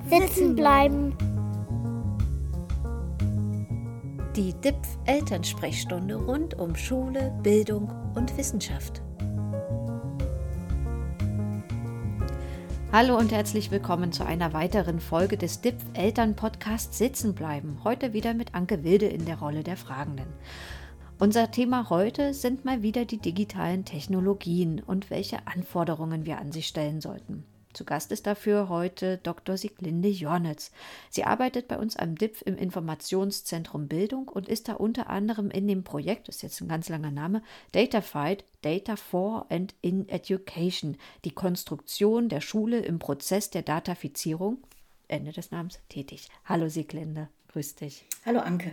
Sitzen bleiben. Die DIPF-Elternsprechstunde rund um Schule, Bildung und Wissenschaft. Hallo und herzlich willkommen zu einer weiteren Folge des DIPF-Eltern-Podcasts Sitzen bleiben. Heute wieder mit Anke Wilde in der Rolle der Fragenden. Unser Thema heute sind mal wieder die digitalen Technologien und welche Anforderungen wir an sie stellen sollten. Zu Gast ist dafür heute Dr. Sieglinde Jornitz. Sie arbeitet bei uns am DIPF im Informationszentrum Bildung und ist da unter anderem in dem Projekt, das ist jetzt ein ganz langer Name, DataFight, Data for and in Education, die Konstruktion der Schule im Prozess der Datafizierung, Ende des Namens, tätig. Hallo Sieglinde, grüß dich. Hallo Anke.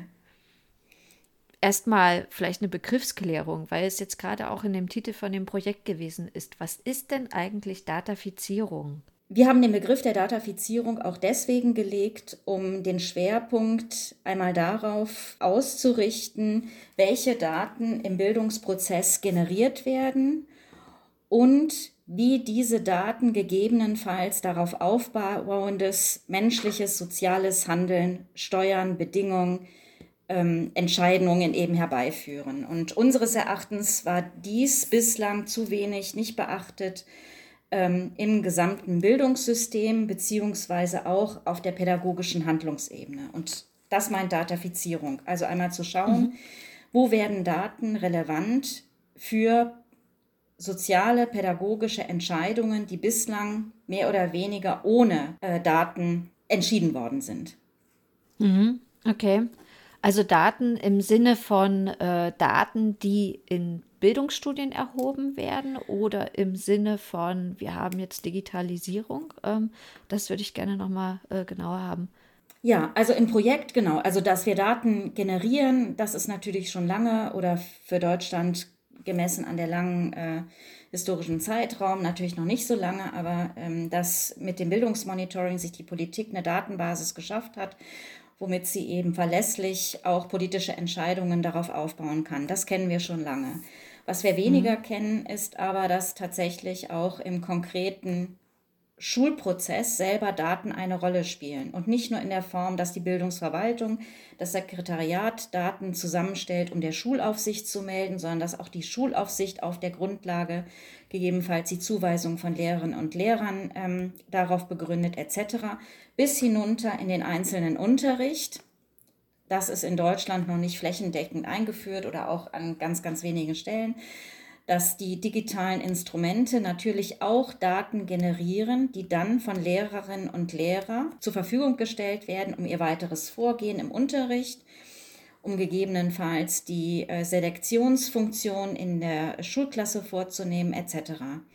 Erstmal vielleicht eine Begriffsklärung, weil es jetzt gerade auch in dem Titel von dem Projekt gewesen ist. Was ist denn eigentlich Datafizierung? Wir haben den Begriff der Datafizierung auch deswegen gelegt, um den Schwerpunkt einmal darauf auszurichten, welche Daten im Bildungsprozess generiert werden und wie diese Daten gegebenenfalls darauf aufbauendes menschliches, soziales Handeln, Steuern, Bedingungen, Entscheidungen eben herbeiführen. Und unseres Erachtens war dies bislang zu wenig nicht beachtet im gesamten Bildungssystem beziehungsweise auch auf der pädagogischen Handlungsebene. Und das meint Datafizierung. Also einmal zu schauen, wo werden Daten relevant für soziale, pädagogische Entscheidungen, die bislang mehr oder weniger ohne Daten entschieden worden sind. Okay. Also Daten im Sinne von Daten, die in Bildungsstudien erhoben werden oder im Sinne von, wir haben jetzt Digitalisierung. Das würde ich gerne nochmal genauer haben. Ja, also im Projekt, genau. Also dass wir Daten generieren, das ist natürlich schon lange oder für Deutschland gemessen an der langen historischen Zeitraum natürlich noch nicht so lange, aber dass mit dem Bildungsmonitoring sich die Politik eine Datenbasis geschafft hat, womit sie eben verlässlich auch politische Entscheidungen darauf aufbauen kann. Das kennen wir schon lange. Was wir weniger kennen, ist aber, dass tatsächlich auch im konkreten Schulprozess selber Daten eine Rolle spielen. Und nicht nur in der Form, dass die Bildungsverwaltung, das Sekretariat Daten zusammenstellt, um der Schulaufsicht zu melden, sondern dass auch die Schulaufsicht auf der Grundlage gegebenenfalls die Zuweisung von Lehrerinnen und Lehrern darauf begründet etc. bis hinunter in den einzelnen Unterricht. Das ist in Deutschland noch nicht flächendeckend eingeführt oder auch an ganz, ganz wenigen Stellen, dass die digitalen Instrumente natürlich auch Daten generieren, die dann von Lehrerinnen und Lehrern zur Verfügung gestellt werden, um ihr weiteres Vorgehen im Unterricht, um gegebenenfalls die Selektionsfunktion in der Schulklasse vorzunehmen, etc.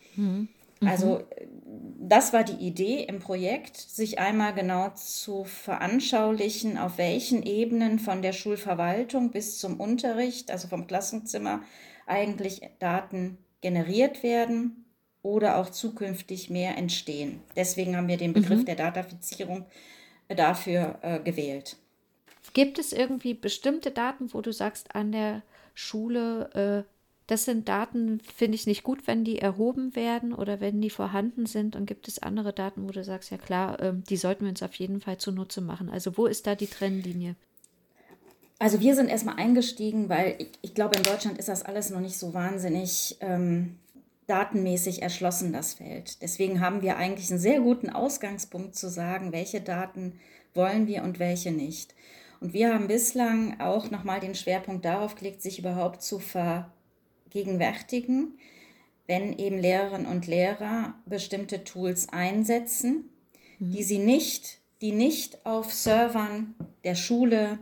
Also das war die Idee im Projekt, sich einmal genau zu veranschaulichen, auf welchen Ebenen von der Schulverwaltung bis zum Unterricht, also vom Klassenzimmer, eigentlich Daten generiert werden oder auch zukünftig mehr entstehen. Deswegen haben wir den Begriff der Datafizierung dafür gewählt. Gibt es irgendwie bestimmte Daten, wo du sagst, an der Schule, das sind Daten, finde ich nicht gut, wenn die erhoben werden oder wenn die vorhanden sind? Und gibt es andere Daten, wo du sagst, ja klar, die sollten wir uns auf jeden Fall zunutze machen? Also wo ist da die Trennlinie? Also wir sind erstmal eingestiegen, weil ich glaube, in Deutschland ist das alles noch nicht so wahnsinnig datenmäßig erschlossen, das Feld. Deswegen haben wir eigentlich einen sehr guten Ausgangspunkt zu sagen, welche Daten wollen wir und welche nicht. Und wir haben bislang auch nochmal den Schwerpunkt darauf gelegt, sich überhaupt zu vergegenwärtigen, wenn eben Lehrerinnen und Lehrer bestimmte Tools einsetzen, die nicht auf Servern der Schule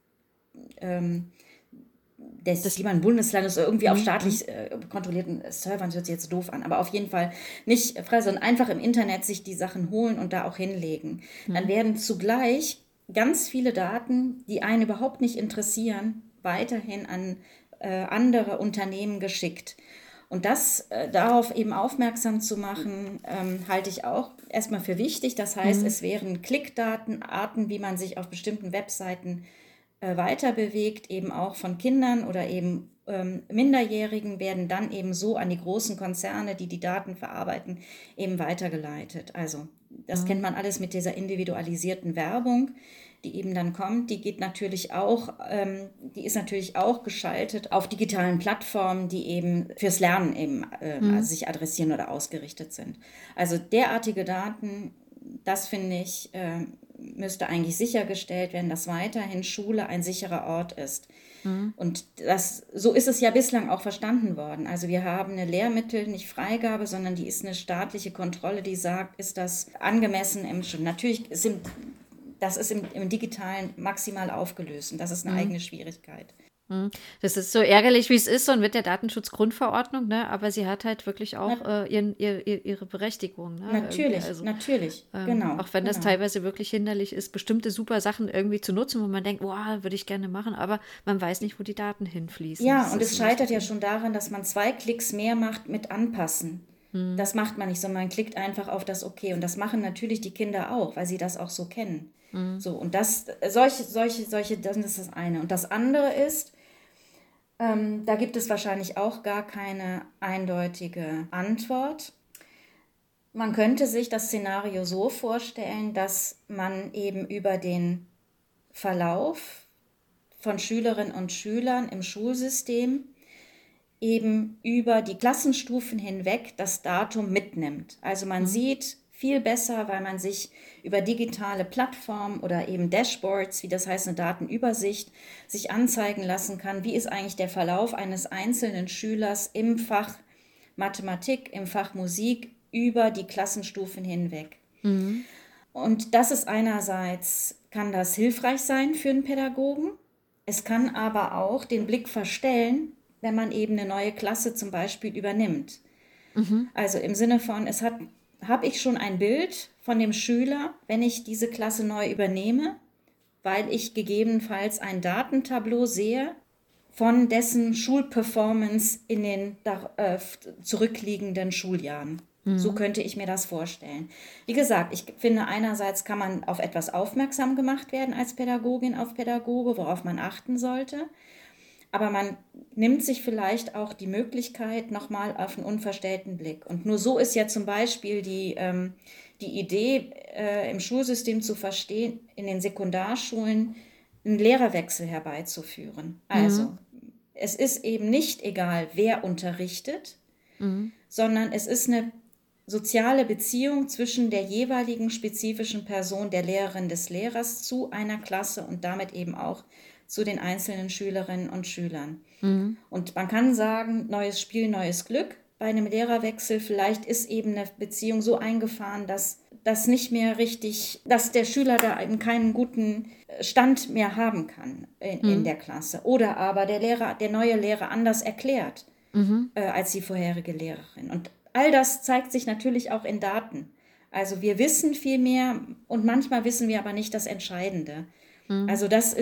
des jeweiligen Bundeslandes oder irgendwie auf staatlich kontrollierten Servern, das hört sich jetzt doof an, aber auf jeden Fall nicht frei, sondern einfach im Internet sich die Sachen holen und da auch hinlegen. Dann werden zugleich ganz viele Daten, die einen überhaupt nicht interessieren, weiterhin an andere Unternehmen geschickt. Und das darauf eben aufmerksam zu machen, halte ich auch erstmal für wichtig. Das heißt, es wären Klickdaten, Arten, wie man sich auf bestimmten Webseiten weiter bewegt, eben auch von Kindern oder eben Minderjährigen werden dann eben so an die großen Konzerne, die die Daten verarbeiten, eben weitergeleitet. Also das kennt man alles mit dieser individualisierten Werbung, die eben dann kommt. Die geht natürlich auch, die ist natürlich auch geschaltet auf digitalen Plattformen, die eben fürs Lernen eben sich adressieren oder ausgerichtet sind. Also derartige Daten, das finde ich, müsste eigentlich sichergestellt werden, dass weiterhin Schule ein sicherer Ort ist. Und so ist es ja bislang auch verstanden worden. Also wir haben eine Lehrmittel, nicht Freigabe, sondern die ist eine staatliche Kontrolle, die sagt, ist das angemessen im Schulden. Natürlich das ist im Digitalen maximal aufgelöst und das ist eine eigene Schwierigkeit. Das ist so ärgerlich, wie es ist, und mit der Datenschutzgrundverordnung, ne? Aber sie hat halt wirklich auch ihre Berechtigung. Ne? Natürlich, genau. Auch wenn das teilweise wirklich hinderlich ist, bestimmte super Sachen irgendwie zu nutzen, wo man denkt, wow, würde ich gerne machen, aber man weiß nicht, wo die Daten hinfließen. Ja, und es scheitert ja schon daran, dass man 2 Klicks mehr macht mit Anpassen. Das macht man nicht, sondern man klickt einfach auf das OK. Und das machen natürlich die Kinder auch, weil sie das auch so kennen. So, und solche, das ist das eine. Und das andere ist, da gibt es wahrscheinlich auch gar keine eindeutige Antwort. Man könnte sich das Szenario so vorstellen, dass man eben über den Verlauf von Schülerinnen und Schülern im Schulsystem eben über die Klassenstufen hinweg das Datum mitnimmt. Also man sieht viel besser, weil man sich über digitale Plattformen oder eben Dashboards, wie das heißt, eine Datenübersicht, sich anzeigen lassen kann, wie ist eigentlich der Verlauf eines einzelnen Schülers im Fach Mathematik, im Fach Musik über die Klassenstufen hinweg. Und das ist einerseits, kann das hilfreich sein für einen Pädagogen. Es kann aber auch den Blick verstellen, wenn man eben eine neue Klasse zum Beispiel übernimmt. Also im Sinne von, habe ich schon ein Bild von dem Schüler, wenn ich diese Klasse neu übernehme, weil ich gegebenenfalls ein Datentableau sehe von dessen Schulperformance in den zurückliegenden Schuljahren. So könnte ich mir das vorstellen. Wie gesagt, ich finde, einerseits kann man auf etwas aufmerksam gemacht werden als Pädagogin, auf Pädagoge, worauf man achten sollte. Aber man nimmt sich vielleicht auch die Möglichkeit nochmal auf einen unverstellten Blick. Und nur so ist ja zum Beispiel die Idee, im Schulsystem zu verstehen, in den Sekundarschulen einen Lehrerwechsel herbeizuführen. Also es ist eben nicht egal, wer unterrichtet, sondern es ist eine soziale Beziehung zwischen der jeweiligen spezifischen Person, der Lehrerin, des Lehrers zu einer Klasse und damit eben auch zu den einzelnen Schülerinnen und Schülern. Und man kann sagen, neues Spiel, neues Glück. Bei einem Lehrerwechsel vielleicht ist eben eine Beziehung so eingefahren, dass das nicht mehr richtig, dass der Schüler da eben keinen guten Stand mehr haben kann in der Klasse. Oder aber der neue Lehrer anders erklärt als die vorherige Lehrerin. Und all das zeigt sich natürlich auch in Daten. Also wir wissen viel mehr und manchmal wissen wir aber nicht das Entscheidende. Also das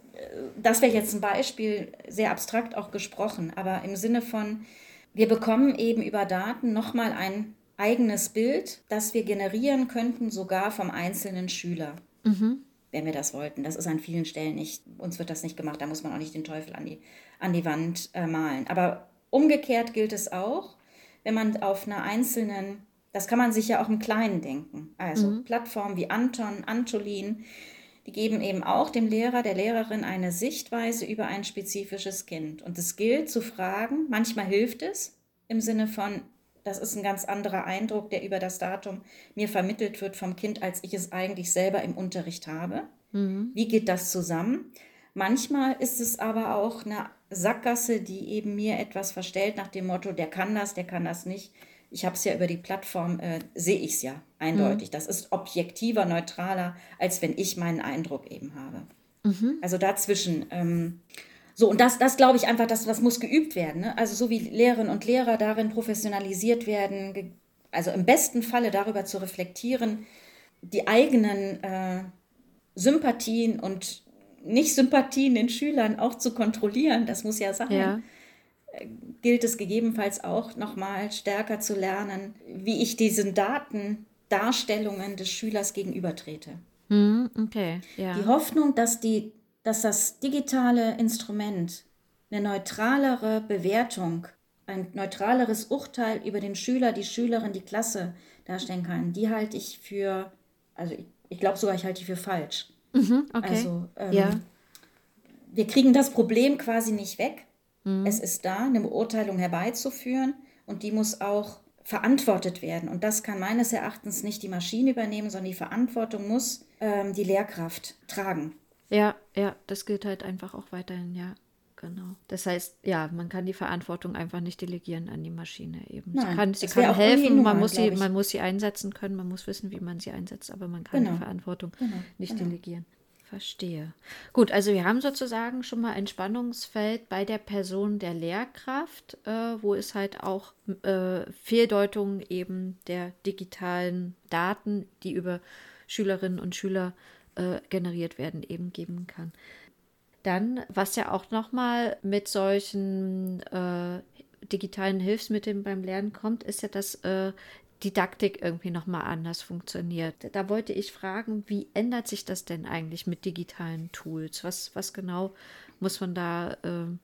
wäre jetzt ein Beispiel, sehr abstrakt auch gesprochen, aber im Sinne von, wir bekommen eben über Daten nochmal ein eigenes Bild, das wir generieren könnten, sogar vom einzelnen Schüler, wenn wir das wollten. Das ist an vielen Stellen nicht, uns wird das nicht gemacht, da muss man auch nicht den Teufel an die Wand malen. Aber umgekehrt gilt es auch, wenn man auf einer einzelnen, das kann man sich ja auch im Kleinen denken, also Plattformen wie Anton, Antolin, die geben eben auch dem Lehrer, der Lehrerin eine Sichtweise über ein spezifisches Kind. Und es gilt zu fragen, manchmal hilft es im Sinne von, das ist ein ganz anderer Eindruck, der über das Datum mir vermittelt wird vom Kind, als ich es eigentlich selber im Unterricht habe. Wie geht das zusammen? Manchmal ist es aber auch eine Sackgasse, die eben mir etwas verstellt nach dem Motto, der kann das nicht. Ich habe es ja über die Plattform, sehe ich es ja eindeutig. Das ist objektiver, neutraler, als wenn ich meinen Eindruck eben habe. Also dazwischen. So, und das glaube ich einfach, das muss geübt werden. Ne? Also so wie Lehrerinnen und Lehrer darin professionalisiert werden, also im besten Falle darüber zu reflektieren, die eigenen Sympathien und Nicht-Sympathien den Schülern auch zu kontrollieren, das muss ja sein. Ja. Gilt es gegebenenfalls auch nochmal stärker zu lernen, wie ich diesen Datendarstellungen des Schülers gegenübertrete. Okay, ja. Die Hoffnung, dass das digitale Instrument eine neutralere Bewertung, ein neutraleres Urteil über den Schüler, die Schülerin, die Klasse darstellen kann, die halte ich für, also ich glaube sogar, ich halte die für falsch. Okay. Also Ja. wir kriegen das Problem quasi nicht weg. Es ist da, eine Beurteilung herbeizuführen und die muss auch verantwortet werden. Und das kann meines Erachtens nicht die Maschine übernehmen, sondern die Verantwortung muss die Lehrkraft tragen. Ja, das gilt halt einfach auch weiterhin, ja, genau. Das heißt, ja, man kann die Verantwortung einfach nicht delegieren an die Maschine eben. Nein, Sie das wäre kann auch irgendwie helfen, inhuman, glaub ich. man muss sie einsetzen können, man muss wissen, wie man sie einsetzt, aber man kann Genau. die Verantwortung nicht genau. delegieren. Verstehe. Gut, also wir haben sozusagen schon mal ein Spannungsfeld bei der Person der Lehrkraft, wo es halt auch Fehldeutungen eben der digitalen Daten, die über Schülerinnen und Schüler generiert werden, eben geben kann. Dann, was ja auch nochmal mit solchen digitalen Hilfsmitteln beim Lernen kommt, ist ja, dass Didaktik irgendwie nochmal anders funktioniert. Da wollte ich fragen, wie ändert sich das denn eigentlich mit digitalen Tools? Was genau muss man da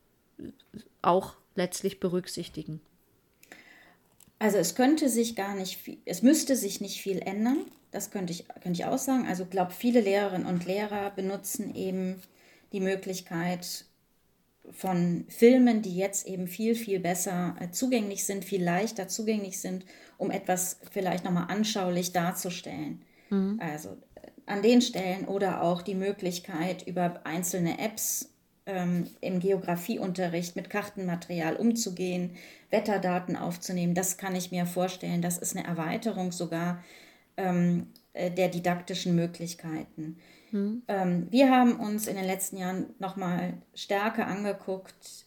auch letztlich berücksichtigen? Also es könnte sich gar nicht viel, es müsste sich nicht viel ändern. Das könnte ich auch sagen. Also ich glaube, viele Lehrerinnen und Lehrer benutzen eben die Möglichkeit von Filmen, die jetzt eben viel, viel besser zugänglich sind, viel leichter zugänglich sind, um etwas vielleicht nochmal anschaulich darzustellen. Also an den Stellen oder auch die Möglichkeit, über einzelne Apps im Geografieunterricht mit Kartenmaterial umzugehen, Wetterdaten aufzunehmen. Das kann ich mir vorstellen. Das ist eine Erweiterung sogar der didaktischen Möglichkeiten. Wir haben uns in den letzten Jahren nochmal stärker angeguckt,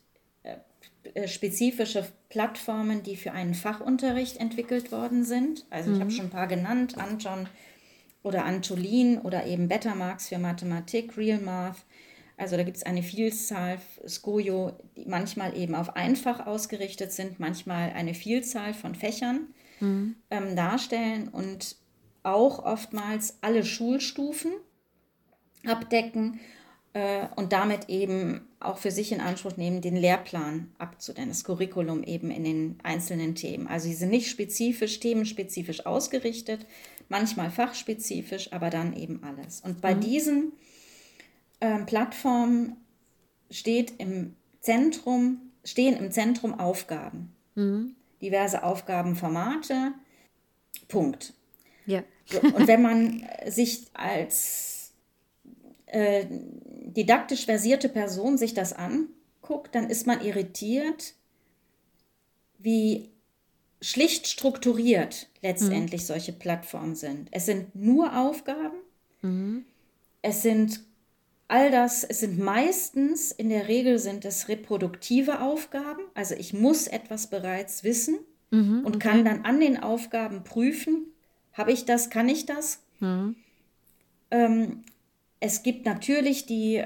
spezifische Plattformen, die für einen Fachunterricht entwickelt worden sind. Also ich habe schon ein paar genannt, Anton oder Antolin oder eben Betamax für Mathematik, Real Math. Also da gibt es eine Vielzahl, Skojo, die manchmal eben auf einfach ausgerichtet sind, manchmal eine Vielzahl von Fächern darstellen und auch oftmals alle Schulstufen abdecken und damit eben auch für sich in Anspruch nehmen, den Lehrplan abzudecken, das Curriculum eben in den einzelnen Themen. Also sie sind nicht spezifisch, themenspezifisch ausgerichtet, manchmal fachspezifisch, aber dann eben alles. Und bei diesen Plattformen stehen im Zentrum Aufgaben. Diverse Aufgabenformate. Punkt. Ja. Und wenn man sich als didaktisch versierte Person sich das anguckt, dann ist man irritiert, wie schlicht strukturiert letztendlich solche Plattformen sind. Es sind nur Aufgaben, es sind meistens, in der Regel sind es reproduktive Aufgaben, also ich muss etwas bereits wissen und kann dann an den Aufgaben prüfen, habe ich das, kann ich das? Es gibt natürlich die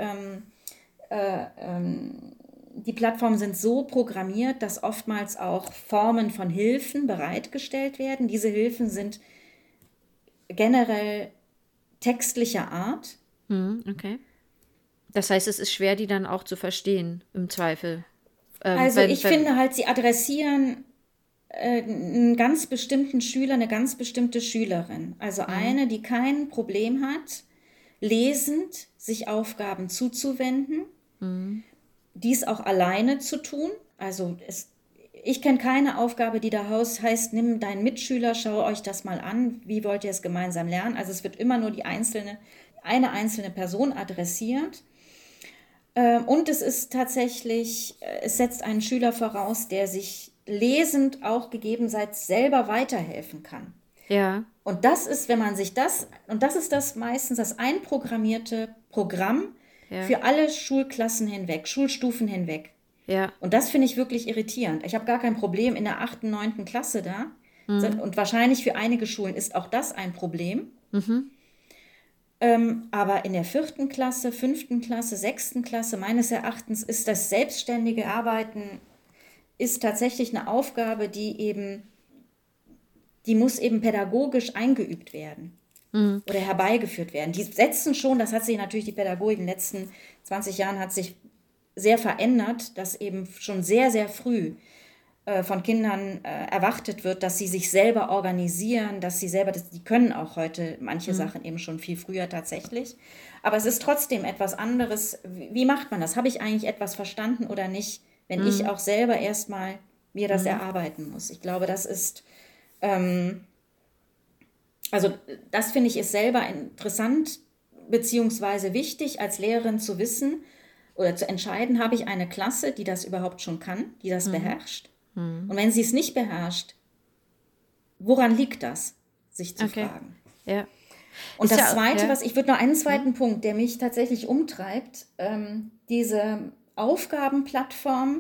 Plattformen sind so programmiert, dass oftmals auch Formen von Hilfen bereitgestellt werden. Diese Hilfen sind generell textlicher Art. Okay. Das heißt, es ist schwer, die dann auch zu verstehen, im Zweifel. Also ich finde halt, sie adressieren einen ganz bestimmten Schüler, eine ganz bestimmte Schülerin. Also eine, die kein Problem hat, lesend sich Aufgaben zuzuwenden, dies auch alleine zu tun. Also ich kenne keine Aufgabe, die da heißt, nimm deinen Mitschüler, schau euch das mal an, wie wollt ihr es gemeinsam lernen. Also es wird immer nur eine einzelne Person adressiert. Und es ist tatsächlich, es setzt einen Schüler voraus, der sich lesend auch gegebenenfalls selber weiterhelfen kann. Ja. Und das ist, wenn man sich das ist das meistens das einprogrammierte Programm für alle Schulklassen hinweg, Schulstufen hinweg. Ja. Und das finde ich wirklich irritierend. Ich habe gar kein Problem in der 8., 9. Klasse da. Und wahrscheinlich für einige Schulen ist auch das ein Problem. Aber in der 4. Klasse, 5. Klasse, 6. Klasse, meines Erachtens ist das selbstständige Arbeiten ist tatsächlich eine Aufgabe, die muss eben pädagogisch eingeübt werden oder herbeigeführt werden. Die setzen schon, das hat sich natürlich die Pädagogik in den letzten 20 Jahren hat sich sehr verändert, dass eben schon sehr, sehr früh von Kindern erwartet wird, dass sie sich selber organisieren, dass sie selber, die können auch heute manche Sachen eben schon viel früher tatsächlich. Aber es ist trotzdem etwas anderes. Wie macht man das? Habe ich eigentlich etwas verstanden oder nicht, wenn ich auch selber erstmal mir das erarbeiten muss? Ich glaube, das ist, also das finde ich ist selber interessant, beziehungsweise wichtig als Lehrerin zu wissen oder zu entscheiden, habe ich eine Klasse, die das überhaupt schon kann, die das beherrscht? Und wenn sie es nicht beherrscht, woran liegt das, sich zu fragen? Ja. Und das Zweite, ich würde noch einen zweiten Punkt, der mich tatsächlich umtreibt, diese Aufgabenplattformen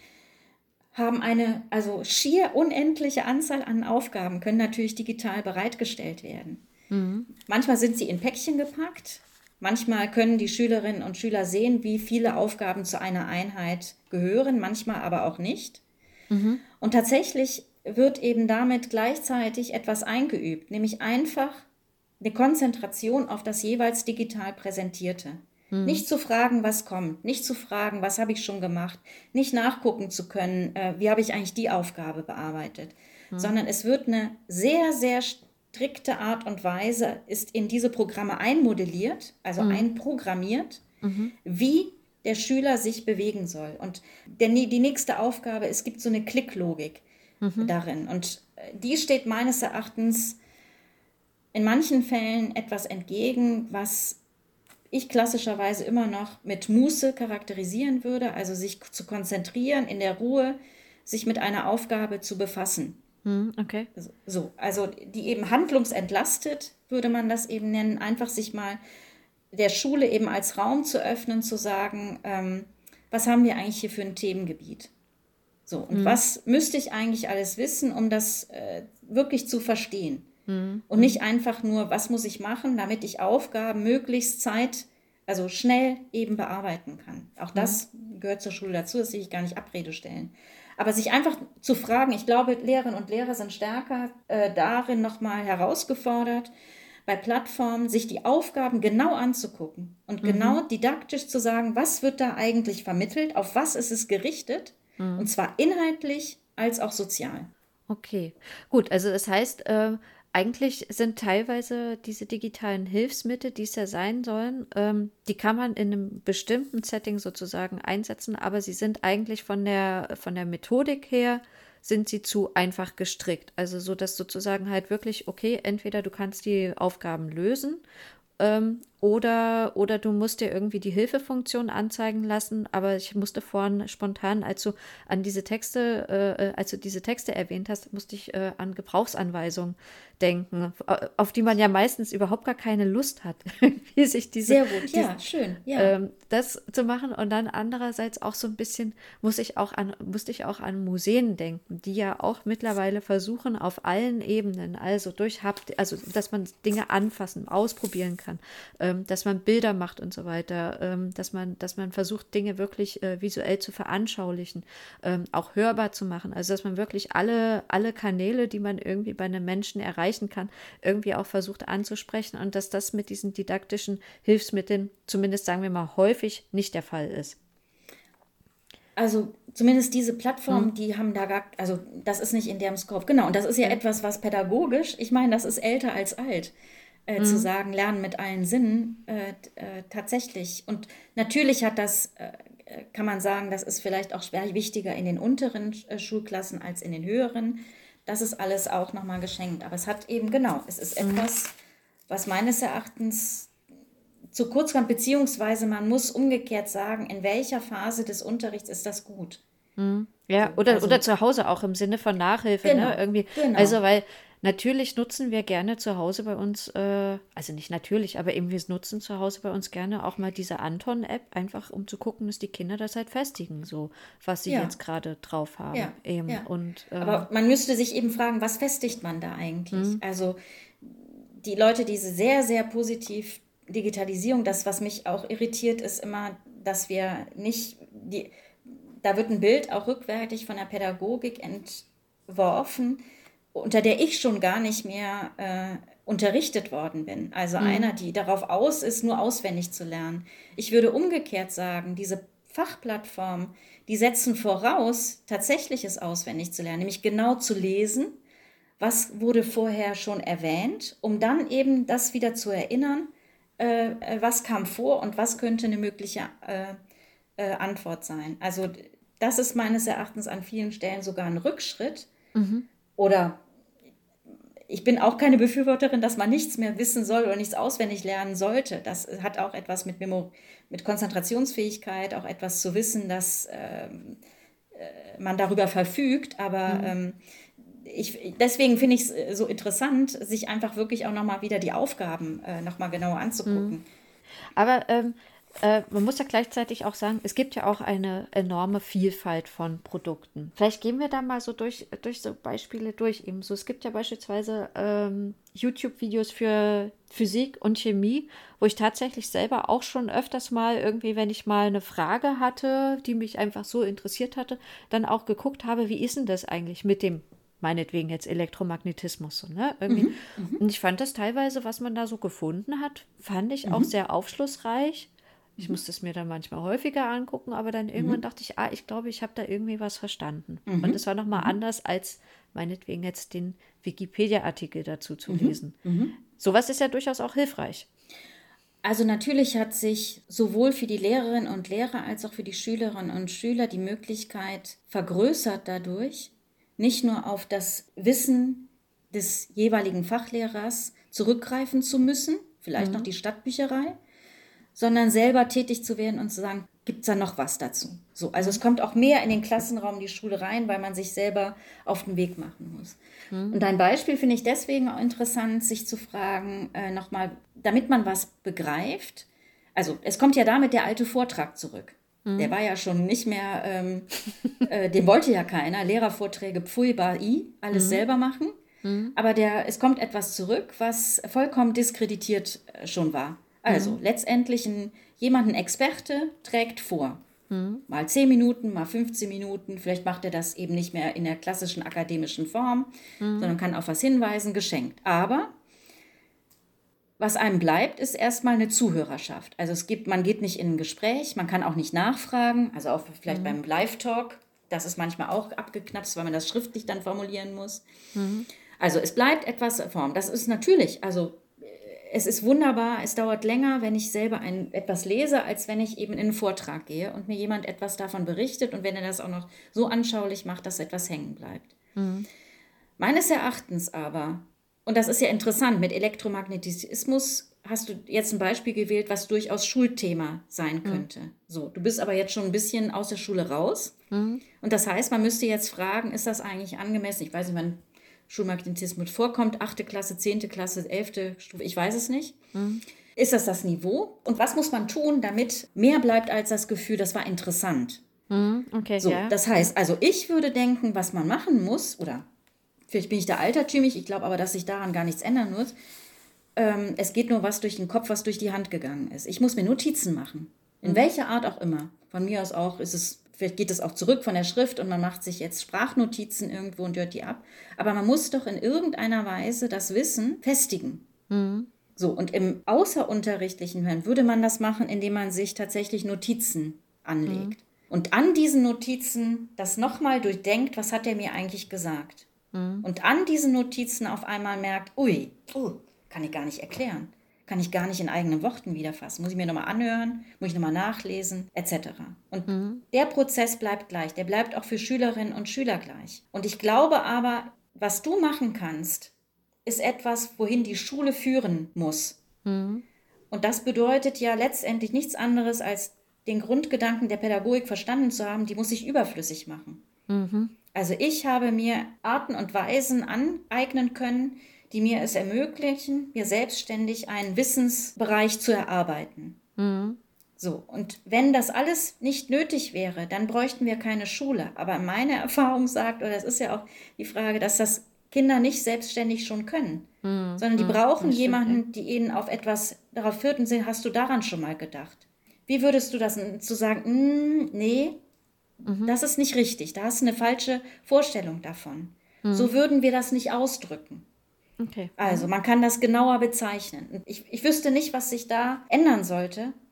haben eine schier unendliche Anzahl an Aufgaben, können natürlich digital bereitgestellt werden. Manchmal sind sie in Päckchen gepackt, manchmal können die Schülerinnen und Schüler sehen, wie viele Aufgaben zu einer Einheit gehören, manchmal aber auch nicht. Und tatsächlich wird eben damit gleichzeitig etwas eingeübt, nämlich einfach eine Konzentration auf das jeweils digital Präsentierte. Nicht zu fragen, was kommt, nicht zu fragen, was habe ich schon gemacht, nicht nachgucken zu können, wie habe ich eigentlich die Aufgabe bearbeitet, sondern es wird eine sehr, sehr strikte Art und Weise, ist in diese Programme einmodelliert, also einprogrammiert, wie der Schüler sich bewegen soll. Und die nächste Aufgabe, es gibt so eine Klicklogik darin. Und die steht meines Erachtens in manchen Fällen etwas entgegen, was ich klassischerweise immer noch mit Muße charakterisieren würde, also sich zu konzentrieren, in der Ruhe, sich mit einer Aufgabe zu befassen. Okay. Also die eben handlungsentlastet, würde man das eben nennen, einfach sich mal der Schule eben als Raum zu öffnen, zu sagen, was haben wir eigentlich hier für ein Themengebiet? Und was müsste ich eigentlich alles wissen, um das wirklich zu verstehen? Und nicht einfach nur, was muss ich machen, damit ich Aufgaben möglichst schnell eben bearbeiten kann. Auch das gehört zur Schule dazu, das will ich gar nicht Abrede stellen. Aber sich einfach zu fragen, ich glaube, Lehrerinnen und Lehrer sind stärker darin nochmal herausgefordert, bei Plattformen sich die Aufgaben genau anzugucken und genau didaktisch zu sagen, was wird da eigentlich vermittelt, auf was ist es gerichtet, und zwar inhaltlich als auch sozial. Okay, gut, also das heißt, eigentlich sind teilweise diese digitalen Hilfsmittel, die es ja sein sollen, die kann man in einem bestimmten Setting sozusagen einsetzen, aber sie sind eigentlich von der Methodik her, sind sie zu einfach gestrickt. Also so, dass sozusagen halt wirklich, okay, entweder du kannst die Aufgaben lösen, oder du musst dir irgendwie die Hilfefunktion anzeigen lassen, aber ich musste vorhin spontan, als du diese Texte erwähnt hast, musste ich an Gebrauchsanweisungen denken, auf die man ja meistens überhaupt gar keine Lust hat, wie sich Sehr gut, ja, schön, ja. Das zu machen. Und dann andererseits auch so ein bisschen musste ich auch an Museen denken, die ja auch mittlerweile versuchen auf allen Ebenen, also dass man Dinge anfassen, ausprobieren kann, dass man Bilder macht und so weiter, dass man versucht, Dinge wirklich visuell zu veranschaulichen, auch hörbar zu machen, also dass man wirklich alle Kanäle, die man irgendwie bei einem Menschen erreichen kann, irgendwie auch versucht anzusprechen, und dass das mit diesen didaktischen Hilfsmitteln, zumindest sagen wir mal häufig, nicht der Fall ist. Also zumindest diese Plattformen, die haben da gar, also das ist nicht in deren Scope. Genau, und das ist ja etwas, was pädagogisch, ich meine, das ist älter als alt, zu sagen, lernen mit allen Sinnen, tatsächlich. Und natürlich hat das, kann man sagen, das ist vielleicht auch wichtiger in den unteren Schulklassen als in den höheren. Das ist alles auch nochmal geschenkt. Aber es hat eben, genau, es ist etwas, was meines Erachtens zu kurz kommt, beziehungsweise man muss umgekehrt sagen, in welcher Phase des Unterrichts ist das gut. Ja, oder zu Hause auch im Sinne von Nachhilfe, Genau, ne? Irgendwie. genau. Also, weil natürlich nutzen wir gerne zu Hause bei uns, also nicht natürlich, aber eben wir nutzen zu Hause bei uns gerne auch mal diese Anton-App, einfach um zu gucken, dass die Kinder das halt festigen, so, was sie Ja. jetzt gerade drauf haben. Ja, Eben. ja. Und, Aber man müsste sich eben fragen, was festigt man da eigentlich? Also die Leute, diese sehr, sehr positiv Digitalisierung, das, was mich auch irritiert, ist immer, dass wir nicht, da wird ein Bild auch rückwärtig von der Pädagogik entworfen, unter der ich schon gar nicht mehr unterrichtet worden bin. Also einer, die darauf aus ist, nur auswendig zu lernen. Ich würde umgekehrt sagen, diese Fachplattformen, die setzen voraus, tatsächliches auswendig zu lernen, nämlich genau zu lesen, was wurde vorher schon erwähnt, um dann eben das wieder zu erinnern, was kam vor und was könnte eine mögliche Antwort sein. Also das ist meines Erachtens an vielen Stellen sogar ein Rückschritt. Oder ich bin auch keine Befürworterin, dass man nichts mehr wissen soll oder nichts auswendig lernen sollte. Das hat auch etwas mit Konzentrationsfähigkeit, auch etwas zu wissen, dass man darüber verfügt. Aber deswegen finde ich es so interessant, sich einfach wirklich auch nochmal wieder die Aufgaben nochmal genauer anzugucken. Aber man muss ja gleichzeitig auch sagen, es gibt ja auch eine enorme Vielfalt von Produkten. Vielleicht gehen wir da mal so durch so Beispiele durch. Ebenso, es gibt ja beispielsweise YouTube-Videos für Physik und Chemie, wo ich tatsächlich selber auch schon öfters mal irgendwie, wenn ich mal eine Frage hatte, die mich einfach so interessiert hatte, dann auch geguckt habe, wie ist denn das eigentlich mit dem meinetwegen jetzt Elektromagnetismus. So, ne? Irgendwie. Und ich fand das teilweise, was man da so gefunden hat, fand ich auch sehr aufschlussreich. Ich musste es mir dann manchmal häufiger angucken, aber dann irgendwann dachte ich, ich glaube, ich habe da irgendwie was verstanden. Und es war nochmal anders, als meinetwegen jetzt den Wikipedia-Artikel dazu zu lesen. Sowas ist ja durchaus auch hilfreich. Also natürlich hat sich sowohl für die Lehrerinnen und Lehrer als auch für die Schülerinnen und Schüler die Möglichkeit vergrößert dadurch, nicht nur auf das Wissen des jeweiligen Fachlehrers zurückgreifen zu müssen, vielleicht noch die Stadtbücherei, sondern selber tätig zu werden und zu sagen, gibt es da noch was dazu? So, also es kommt auch mehr in den Klassenraum, die Schule rein, weil man sich selber auf den Weg machen muss. Und ein Beispiel finde ich deswegen auch interessant, sich zu fragen, nochmal, damit man was begreift. Also es kommt ja damit der alte Vortrag zurück. Der war ja schon nicht mehr, den wollte ja keiner. Lehrervorträge, pfui, bai, alles selber machen. Aber es kommt etwas zurück, was vollkommen diskreditiert schon war. Also letztendlich ein Experte trägt vor. Mal 10 Minuten, mal 15 Minuten. Vielleicht macht er das eben nicht mehr in der klassischen akademischen Form, sondern kann auf was hinweisen, geschenkt. Aber was einem bleibt, ist erstmal eine Zuhörerschaft. Also man geht nicht in ein Gespräch, man kann auch nicht nachfragen, also auch vielleicht beim Live-Talk. Das ist manchmal auch abgeknapst, weil man das schriftlich dann formulieren muss. Also es bleibt etwas Form. Das ist natürlich, also es ist wunderbar, es dauert länger, wenn ich selber etwas lese, als wenn ich eben in einen Vortrag gehe und mir jemand etwas davon berichtet und wenn er das auch noch so anschaulich macht, dass etwas hängen bleibt. Meines Erachtens aber, und das ist ja interessant, mit Elektromagnetismus hast du jetzt ein Beispiel gewählt, was durchaus Schulthema sein könnte. So, du bist aber jetzt schon ein bisschen aus der Schule raus. Und das heißt, man müsste jetzt fragen, ist das eigentlich angemessen? Ich weiß nicht, wann Schulmagnetismus vorkommt, 8. Klasse, 10. Klasse, 11. Stufe, ich weiß es nicht. Ist das Niveau? Und was muss man tun, damit mehr bleibt als das Gefühl, das war interessant? Okay, so, ja. Das heißt, also ich würde denken, was man machen muss, oder vielleicht bin ich da altertümlich, ich glaube aber, dass sich daran gar nichts ändern wird. Es geht nur was durch den Kopf, was durch die Hand gegangen ist. Ich muss mir Notizen machen, in welcher Art auch immer. Von mir aus auch vielleicht geht es auch zurück von der Schrift und man macht sich jetzt Sprachnotizen irgendwo und hört die ab. Aber man muss doch in irgendeiner Weise das Wissen festigen. So, und im Außerunterrichtlichen Hören würde man das machen, indem man sich tatsächlich Notizen anlegt. Und an diesen Notizen das nochmal durchdenkt, was hat er mir eigentlich gesagt? Und an diesen Notizen auf einmal merkt, kann ich gar nicht erklären. Kann ich gar nicht in eigenen Worten wiederfassen. Muss ich mir nochmal anhören, muss ich nochmal nachlesen, etc. Und der Prozess bleibt gleich. Der bleibt auch für Schülerinnen und Schüler gleich. Und ich glaube aber, was du machen kannst, ist etwas, wohin die Schule führen muss. Und das bedeutet ja letztendlich nichts anderes, als den Grundgedanken der Pädagogik verstanden zu haben, die muss ich überflüssig machen. Also ich habe mir Arten und Weisen aneignen können, die mir es ermöglichen, mir selbstständig einen Wissensbereich zu erarbeiten. So, und wenn das alles nicht nötig wäre, dann bräuchten wir keine Schule. Aber meine Erfahrung sagt, oder das ist ja auch die Frage, dass das Kinder nicht selbstständig schon können, sondern die brauchen jemanden, die ihnen auf etwas darauf führt und sagt, hast du daran schon mal gedacht? Wie würdest du das zu sagen, nee, das ist nicht richtig, da hast du eine falsche Vorstellung davon. So würden wir das nicht ausdrücken. Okay. Also man kann das genauer bezeichnen. Ich wüsste nicht, was sich da ändern sollte.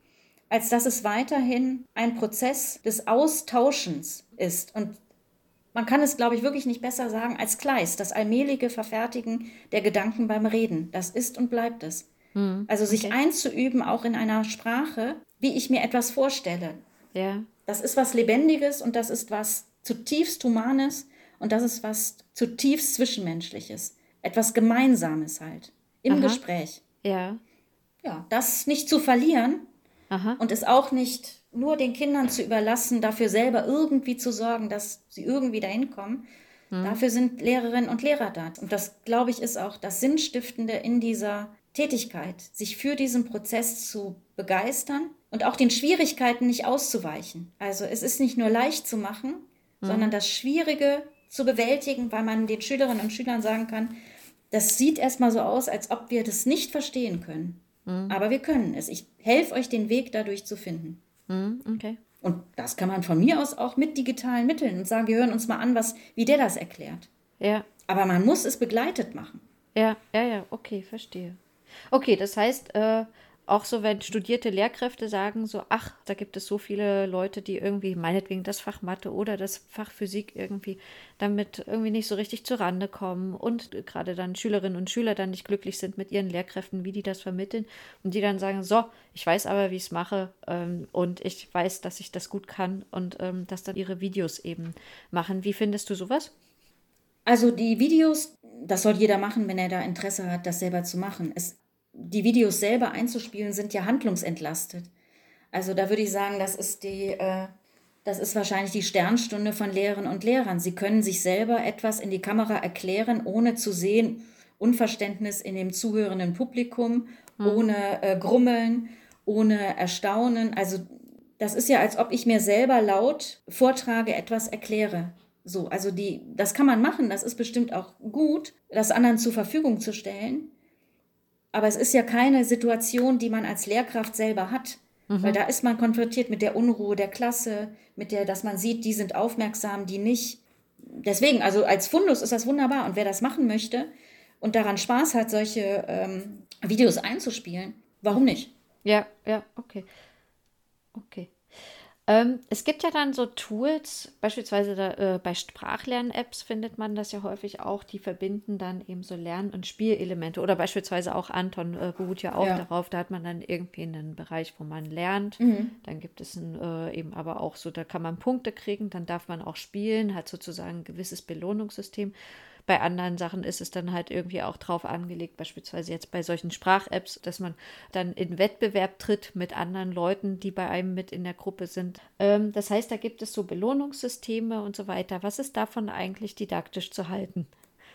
als dass es weiterhin ein Prozess des Austauschens ist. Und man kann es, glaube ich, wirklich nicht besser sagen als Kleist, das allmähliche Verfertigen der Gedanken beim Reden. Das ist und bleibt es. Also sich Okay. einzuüben, auch in einer Sprache, wie ich mir etwas vorstelle. Ja. Das ist was Lebendiges und das ist was zutiefst Humanes und das ist was zutiefst Zwischenmenschliches. Etwas Gemeinsames halt. Im Aha. Gespräch. Ja. Ja, das nicht zu verlieren Aha. und es auch nicht nur den Kindern zu überlassen, dafür selber irgendwie zu sorgen, dass sie irgendwie dahin kommen. Dafür sind Lehrerinnen und Lehrer da. Und das, glaube ich, ist auch das Sinnstiftende in dieser Tätigkeit, sich für diesen Prozess zu begeistern und auch den Schwierigkeiten nicht auszuweichen. Also es ist nicht nur leicht zu machen, sondern das Schwierige zu bewältigen, weil man den Schülerinnen und Schülern sagen kann, das sieht erstmal so aus, als ob wir das nicht verstehen können. Aber wir können es. Ich helfe euch, den Weg dadurch zu finden. Okay. Und das kann man von mir aus auch mit digitalen Mitteln und sagen, wir hören uns mal an, wie der das erklärt. Ja. Aber man muss es begleitet machen. Ja, okay, verstehe. Okay, das heißt, auch so, wenn studierte Lehrkräfte sagen so, ach, da gibt es so viele Leute, die irgendwie, meinetwegen das Fach Mathe oder das Fach Physik irgendwie damit irgendwie nicht so richtig zurande kommen und gerade dann Schülerinnen und Schüler dann nicht glücklich sind mit ihren Lehrkräften, wie die das vermitteln und die dann sagen, so, ich weiß aber, wie ich es mache und ich weiß, dass ich das gut kann und dass dann ihre Videos eben machen. Wie findest du sowas? Also die Videos, das soll jeder machen, wenn er da Interesse hat, das selber zu machen. Die Videos selber einzuspielen, sind ja handlungsentlastet. Also da würde ich sagen, das ist wahrscheinlich die Sternstunde von Lehrerinnen und Lehrern. Sie können sich selber etwas in die Kamera erklären, ohne zu sehen, Unverständnis in dem zuhörenden Publikum, ohne Grummeln, ohne Erstaunen. Also das ist ja, als ob ich mir selber laut vortrage, etwas erkläre. So, also das kann man machen, das ist bestimmt auch gut, das anderen zur Verfügung zu stellen. Aber es ist ja keine Situation, die man als Lehrkraft selber hat. Weil da ist man konfrontiert mit der Unruhe der Klasse, dass man sieht, die sind aufmerksam, die nicht. Deswegen, also als Fundus ist das wunderbar. Und wer das machen möchte und daran Spaß hat, solche Videos einzuspielen, warum nicht? Ja, okay. Okay. Es gibt ja dann so Tools, beispielsweise bei Sprachlern-Apps findet man das ja häufig auch, die verbinden dann eben so Lern- und Spielelemente oder beispielsweise auch Anton beruht ja auch Ja. darauf, da hat man dann irgendwie einen Bereich, wo man lernt, dann gibt es eben aber auch so, da kann man Punkte kriegen, dann darf man auch spielen, hat sozusagen ein gewisses Belohnungssystem. Bei anderen Sachen ist es dann halt irgendwie auch drauf angelegt, beispielsweise jetzt bei solchen Sprach-Apps, dass man dann in Wettbewerb tritt mit anderen Leuten, die bei einem mit in der Gruppe sind. Das heißt, da gibt es so Belohnungssysteme und so weiter. Was ist davon eigentlich didaktisch zu halten?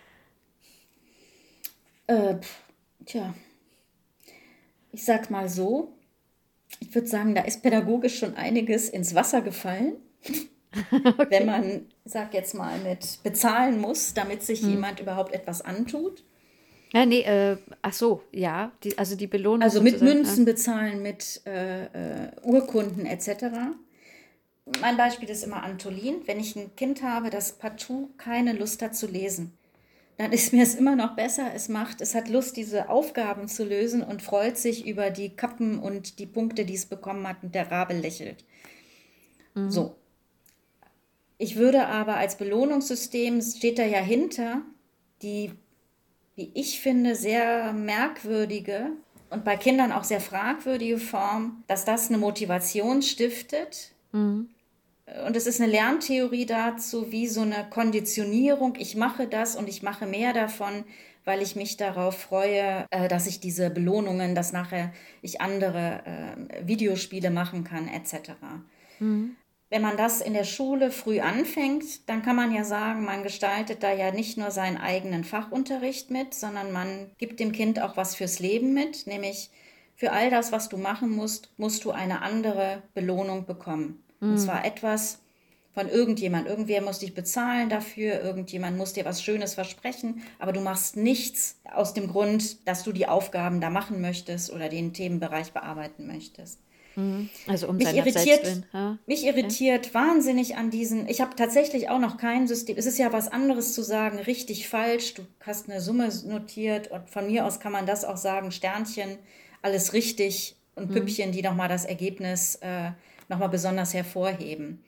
Tja, ich sag's mal so, ich würde sagen, da ist pädagogisch schon einiges ins Wasser gefallen. Wenn man, sag jetzt mal, mit bezahlen muss, damit sich jemand überhaupt etwas antut. Ja, nee, ach so, ja, also die Belohnung Also mit sozusagen, Münzen bezahlen, mit Urkunden etc. Mein Beispiel ist immer Antolin. Wenn ich ein Kind habe, das partout keine Lust hat zu lesen, dann ist mir es immer noch besser. Es hat Lust, diese Aufgaben zu lösen und freut sich über die Kappen und die Punkte, die es bekommen hat und der Rabe lächelt. So. Ich würde aber als Belohnungssystem, steht da ja hinter, die, wie ich finde, sehr merkwürdige und bei Kindern auch sehr fragwürdige Form, dass das eine Motivation stiftet. Und es ist eine Lerntheorie dazu, wie so eine Konditionierung. Ich mache das und ich mache mehr davon, weil ich mich darauf freue, dass ich diese Belohnungen, dass nachher ich andere Videospiele machen kann, etc. Wenn man das in der Schule früh anfängt, dann kann man ja sagen, man gestaltet da ja nicht nur seinen eigenen Fachunterricht mit, sondern man gibt dem Kind auch was fürs Leben mit, nämlich für all das, was du machen musst, musst du eine andere Belohnung bekommen. Und zwar etwas von irgendjemand. Irgendwer muss dich bezahlen dafür, irgendjemand muss dir was Schönes versprechen, aber du machst nichts aus dem Grund, dass du die Aufgaben da machen möchtest oder den Themenbereich bearbeiten möchtest. also um Mich seiner selbst irritiert, willen. Ja. mich irritiert wahnsinnig an ich habe tatsächlich auch noch kein System. Es ist ja was anderes zu sagen, richtig, falsch. Du hast eine Summe notiert und von mir aus kann man das auch sagen, Sternchen, alles richtig, und Püppchen, die nochmal das Ergebnis nochmal besonders hervorheben.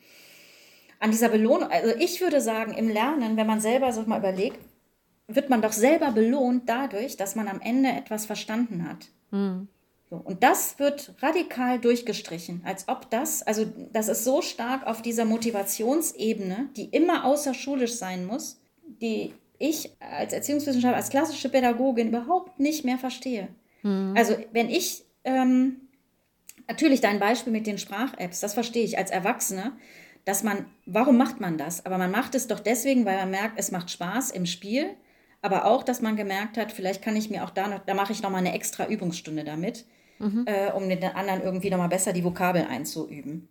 An dieser Belohnung, also ich würde sagen, im Lernen, wenn man selber so mal überlegt, wird man doch selber belohnt dadurch, dass man am Ende etwas verstanden hat. So, und das wird radikal durchgestrichen, als ob das ist so stark auf dieser Motivationsebene, die immer außerschulisch sein muss, die ich als Erziehungswissenschaftler, als klassische Pädagogin überhaupt nicht mehr verstehe. Also wenn ich, natürlich dein Beispiel mit den Sprach-Apps, das verstehe ich als Erwachsene, warum macht man das? Aber man macht es doch deswegen, weil man merkt, es macht Spaß im Spiel, aber auch, dass man gemerkt hat, vielleicht kann ich mir auch da mache ich nochmal eine extra Übungsstunde damit, um den anderen irgendwie nochmal besser die Vokabel einzuüben.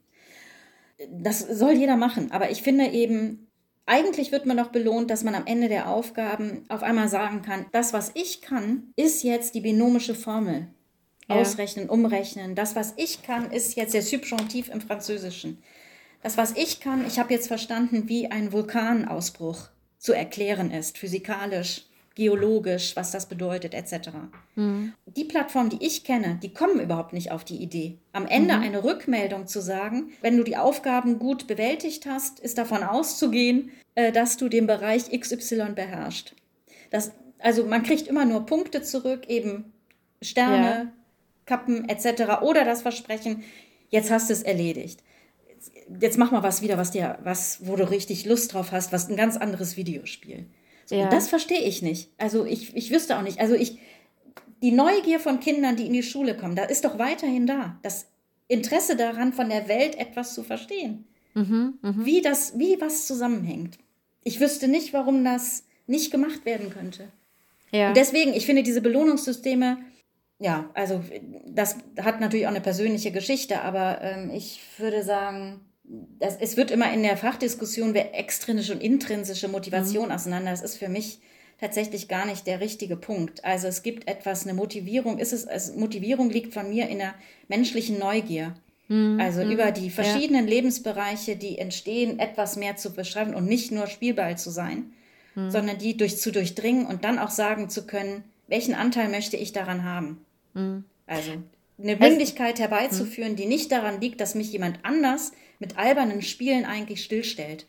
Das soll jeder machen, aber ich finde eben, eigentlich wird man doch belohnt, dass man am Ende der Aufgaben auf einmal sagen kann, das, was ich kann, ist jetzt die binomische Formel. Ausrechnen, umrechnen. Das, was ich kann, ist jetzt der Subjunktiv im Französischen. Das, was ich kann, ich habe jetzt verstanden, wie ein Vulkanausbruch zu erklären ist, physikalisch, geologisch, was das bedeutet, etc. Die Plattformen, die ich kenne, die kommen überhaupt nicht auf die Idee. Am Ende eine Rückmeldung zu sagen, wenn du die Aufgaben gut bewältigt hast, ist davon auszugehen, dass du den Bereich XY beherrschst. Also man kriegt immer nur Punkte zurück, eben Sterne, Kappen, etc. Oder das Versprechen, jetzt hast du es erledigt. Jetzt mach mal was wieder, wo du richtig Lust drauf hast, was ein ganz anderes Videospiel. So, und das verstehe ich nicht. Also ich wüsste auch nicht. Also die Neugier von Kindern, die in die Schule kommen, da ist doch weiterhin da. Das Interesse daran, von der Welt etwas zu verstehen. Wie was zusammenhängt. Ich wüsste nicht, warum das nicht gemacht werden könnte. Ja. Und deswegen, ich finde diese Belohnungssysteme, ja, also das hat natürlich auch eine persönliche Geschichte, aber ich würde sagen, es wird immer in der Fachdiskussion extrinsische und intrinsische Motivation auseinander. Das ist für mich tatsächlich gar nicht der richtige Punkt. Also es gibt eine Motivierung, Motivierung liegt von mir in der menschlichen Neugier. Also über die verschiedenen Lebensbereiche, die entstehen, etwas mehr zu beschreiben und nicht nur Spielball zu sein, sondern die zu durchdringen und dann auch sagen zu können, welchen Anteil möchte ich daran haben. Also eine Bündigkeit herbeizuführen, die nicht daran liegt, dass mich jemand anders mit albernen Spielen eigentlich stillstellt.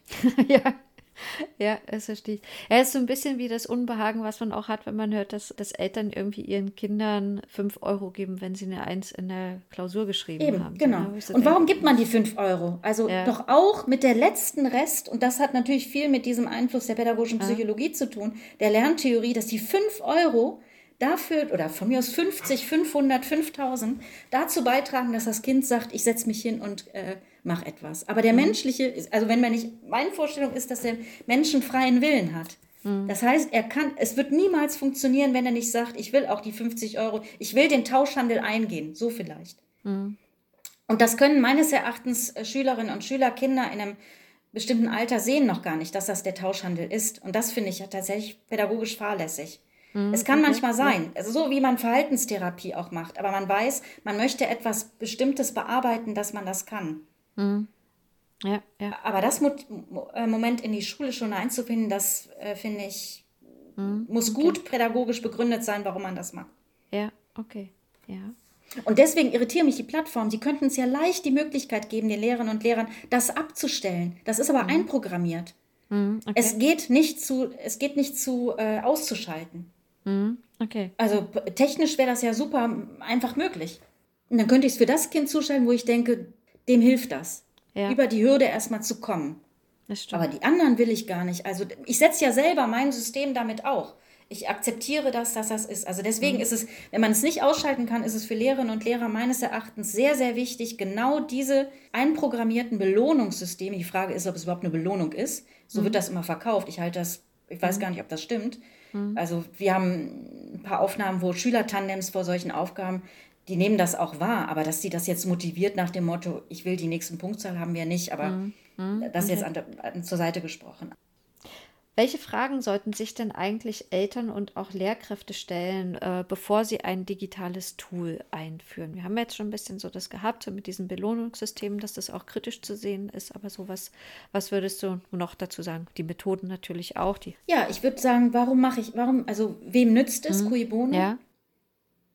Ja, das verstehe ich. Es ist so ein bisschen wie das Unbehagen, was man auch hat, wenn man hört, dass Eltern irgendwie ihren Kindern 5 Euro geben, wenn sie eine 1 in der Klausur geschrieben haben. Genau. Und warum gibt man die 5 Euro? Also doch auch mit der letzten Rest, und das hat natürlich viel mit diesem Einfluss der pädagogischen Psychologie zu tun, der Lerntheorie, dass die 5 Euro dafür, oder von mir aus 50, 500, 5000, dazu beitragen, dass das Kind sagt, ich setze mich hin und mache etwas. Aber der menschliche, also meine Vorstellung ist, dass der Mensch einen freien Willen hat. Das heißt, es wird niemals funktionieren, wenn er nicht sagt, ich will auch die 50 Euro, ich will den Tauschhandel eingehen, so vielleicht. Und das können meines Erachtens Schülerinnen und Schüler, Kinder in einem bestimmten Alter sehen noch gar nicht, dass das der Tauschhandel ist. Und das finde ich ja tatsächlich pädagogisch fahrlässig. Es kann manchmal sein, also so wie man Verhaltenstherapie auch macht, aber man weiß, man möchte etwas Bestimmtes bearbeiten, dass man das kann. Aber das Moment in die Schule schon einzufinden, das finde ich, muss gut pädagogisch begründet sein, warum man das macht. Ja, okay, ja. Und deswegen irritieren mich die Plattformen. Sie könnten uns ja leicht die Möglichkeit geben, den Lehrerinnen und Lehrern das abzustellen. Das ist aber einprogrammiert. Okay. Es geht nicht zu auszuschalten. Okay. Also technisch wäre das ja super einfach möglich. Und dann könnte ich es für das Kind zuschalten, wo ich denke, dem hilft das. Über die Hürde erstmal zu kommen. Das stimmt. Aber die anderen will ich gar nicht. Also ich setze ja selber mein System damit auch. Ich akzeptiere das, dass das ist. Also deswegen ist es, wenn man es nicht ausschalten kann, ist es für Lehrerinnen und Lehrer meines Erachtens sehr, sehr wichtig, genau diese einprogrammierten Belohnungssysteme, die Frage ist, ob es überhaupt eine Belohnung ist, so wird das immer verkauft. Ich weiß gar nicht, ob das stimmt. Also wir haben ein paar Aufnahmen, wo Schülertandems vor solchen Aufgaben, die nehmen das auch wahr, aber dass sie das jetzt motiviert nach dem Motto, ich will die nächsten Punktzahl, haben wir nicht, aber das jetzt zur Seite gesprochen. Welche Fragen sollten sich denn eigentlich Eltern und auch Lehrkräfte stellen, bevor sie ein digitales Tool einführen? Wir haben jetzt schon ein bisschen so das gehabt, so mit diesem Belohnungssystem, dass das auch kritisch zu sehen ist, aber sowas, was würdest du noch dazu sagen? Die Methoden natürlich auch. Ja, ich würde sagen, wem nützt es, cui bono? Ja.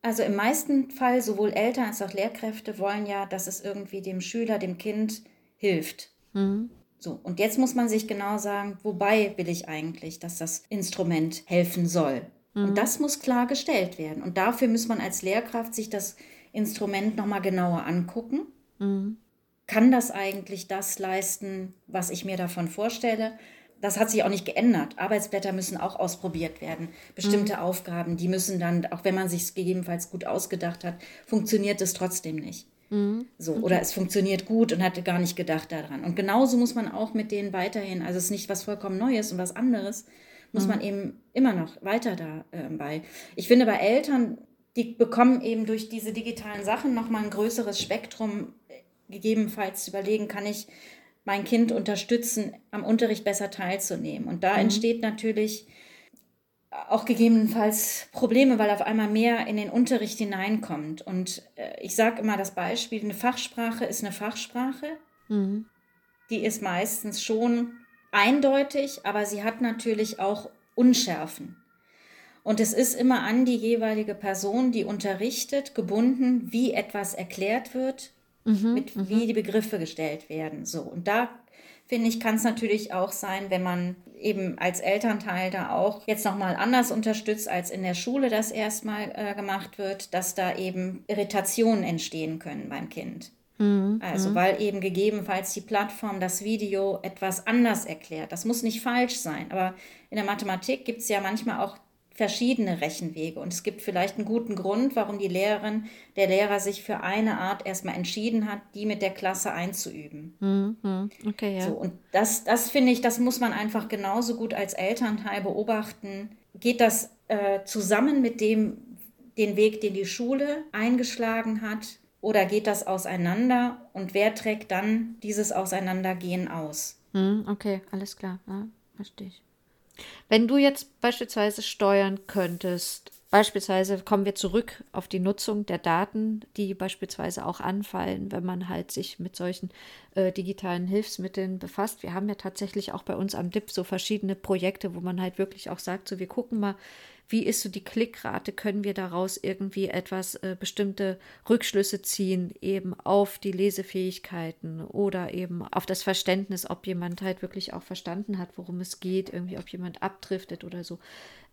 Also im meisten Fall, sowohl Eltern als auch Lehrkräfte wollen ja, dass es irgendwie dem Schüler, dem Kind hilft. So, und jetzt muss man sich genau sagen, wobei will ich eigentlich, dass das Instrument helfen soll. Und das muss klar gestellt werden. Und dafür muss man als Lehrkraft sich das Instrument nochmal genauer angucken. Kann das eigentlich das leisten, was ich mir davon vorstelle? Das hat sich auch nicht geändert. Arbeitsblätter müssen auch ausprobiert werden. Bestimmte Aufgaben, die müssen dann, auch wenn man sich es gegebenenfalls gut ausgedacht hat, funktioniert es trotzdem nicht. So, oder es funktioniert gut und hatte gar nicht gedacht daran. Und genauso muss man auch mit denen weiterhin, also es ist nicht was vollkommen Neues und was anderes, muss man eben immer noch weiter dabei. Ich finde, bei Eltern, die bekommen eben durch diese digitalen Sachen nochmal ein größeres Spektrum, gegebenenfalls zu überlegen, kann ich mein Kind unterstützen, am Unterricht besser teilzunehmen. Und da entsteht natürlich auch gegebenenfalls Probleme, weil auf einmal mehr in den Unterricht hineinkommt. Und ich sage immer das Beispiel, eine Fachsprache ist eine Fachsprache. Die ist meistens schon eindeutig, aber sie hat natürlich auch Unschärfen. Und es ist immer an die jeweilige Person, die unterrichtet, gebunden, wie etwas erklärt wird, wie die Begriffe gestellt werden. So. Und da, finde ich, kann es natürlich auch sein, wenn man eben als Elternteil da auch jetzt nochmal anders unterstützt, als in der Schule das erstmal gemacht wird, dass da eben Irritationen entstehen können beim Kind. Also, weil eben gegebenenfalls die Plattform das Video etwas anders erklärt. Das muss nicht falsch sein, aber in der Mathematik gibt es ja manchmal auch verschiedene Rechenwege und es gibt vielleicht einen guten Grund, warum die Lehrerin, der Lehrer sich für eine Art erstmal entschieden hat, die mit der Klasse einzuüben. Okay, ja. So, und das finde ich, das muss man einfach genauso gut als Elternteil beobachten. Geht das zusammen mit den Weg, den die Schule eingeschlagen hat, oder geht das auseinander und wer trägt dann dieses Auseinandergehen aus? Okay, alles klar. Ja, verstehe ich. Wenn du jetzt beispielsweise steuern könntest, beispielsweise kommen wir zurück auf die Nutzung der Daten, die beispielsweise auch anfallen, wenn man halt sich mit solchen digitalen Hilfsmitteln befasst. Wir haben ja tatsächlich auch bei uns am DIP so verschiedene Projekte, wo man halt wirklich auch sagt, so wir gucken mal, wie ist so die Klickrate, können wir daraus irgendwie etwas bestimmte Rückschlüsse ziehen, eben auf die Lesefähigkeiten oder eben auf das Verständnis, ob jemand halt wirklich auch verstanden hat, worum es geht, irgendwie ob jemand abdriftet oder so.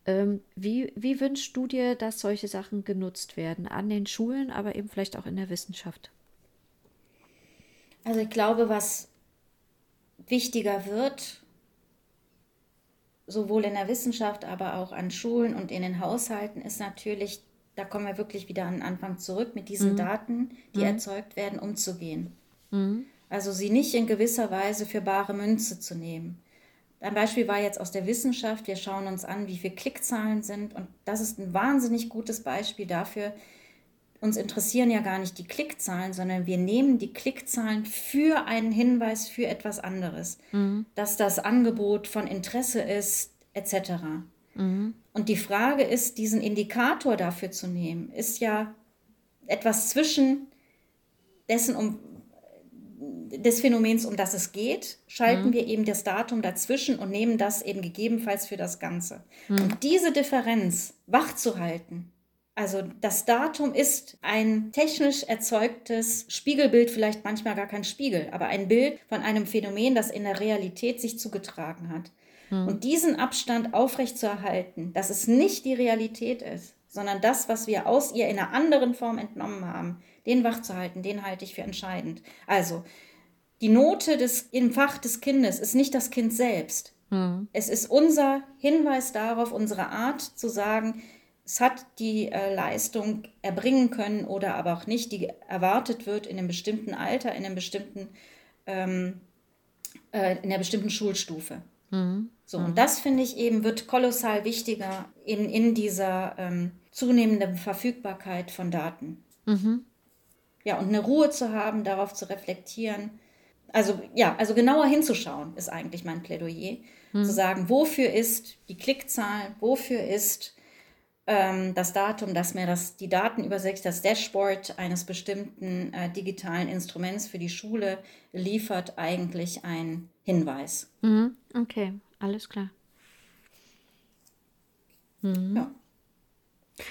Wie wünschst du dir, dass solche Sachen genutzt werden? An den Schulen, aber eben vielleicht auch in der Wissenschaft? Also ich glaube, was wichtiger wird, sowohl in der Wissenschaft, aber auch an Schulen und in den Haushalten, ist natürlich, da kommen wir wirklich wieder an den Anfang zurück, mit diesen Daten, die erzeugt werden, umzugehen. Also sie nicht in gewisser Weise für bare Münze zu nehmen. Ein Beispiel war jetzt aus der Wissenschaft, wir schauen uns an, wie viele Klickzahlen sind und das ist ein wahnsinnig gutes Beispiel dafür. Uns interessieren ja gar nicht die Klickzahlen, sondern wir nehmen die Klickzahlen für einen Hinweis für etwas anderes, dass das Angebot von Interesse ist, etc. Und die Frage ist, diesen Indikator dafür zu nehmen, ist ja etwas zwischen des Phänomens, um das es geht, schalten wir eben das Datum dazwischen und nehmen das eben gegebenenfalls für das Ganze. Und diese Differenz wachzuhalten, also das Datum ist ein technisch erzeugtes Spiegelbild, vielleicht manchmal gar kein Spiegel, aber ein Bild von einem Phänomen, das in der Realität sich zugetragen hat. Und diesen Abstand aufrechtzuerhalten, dass es nicht die Realität ist, sondern das, was wir aus ihr in einer anderen Form entnommen haben, den wachzuhalten, den halte ich für entscheidend. Also die Note im Fach des Kindes ist nicht das Kind selbst. Es ist unser Hinweis darauf, unsere Art zu sagen, es hat die Leistung erbringen können oder aber auch nicht, die erwartet wird in einem bestimmten Alter, in einer bestimmten Schulstufe. So, und das, finde ich eben, wird kolossal wichtiger in dieser zunehmenden Verfügbarkeit von Daten. Ja, und eine Ruhe zu haben, darauf zu reflektieren. Also genauer hinzuschauen, ist eigentlich mein Plädoyer. Zu sagen, wofür ist die Klickzahl, wofür ist das Datum, dass mir die Datenübersicht, das Dashboard eines bestimmten digitalen Instruments für die Schule liefert, eigentlich ein Hinweis. Okay, alles klar. Ja.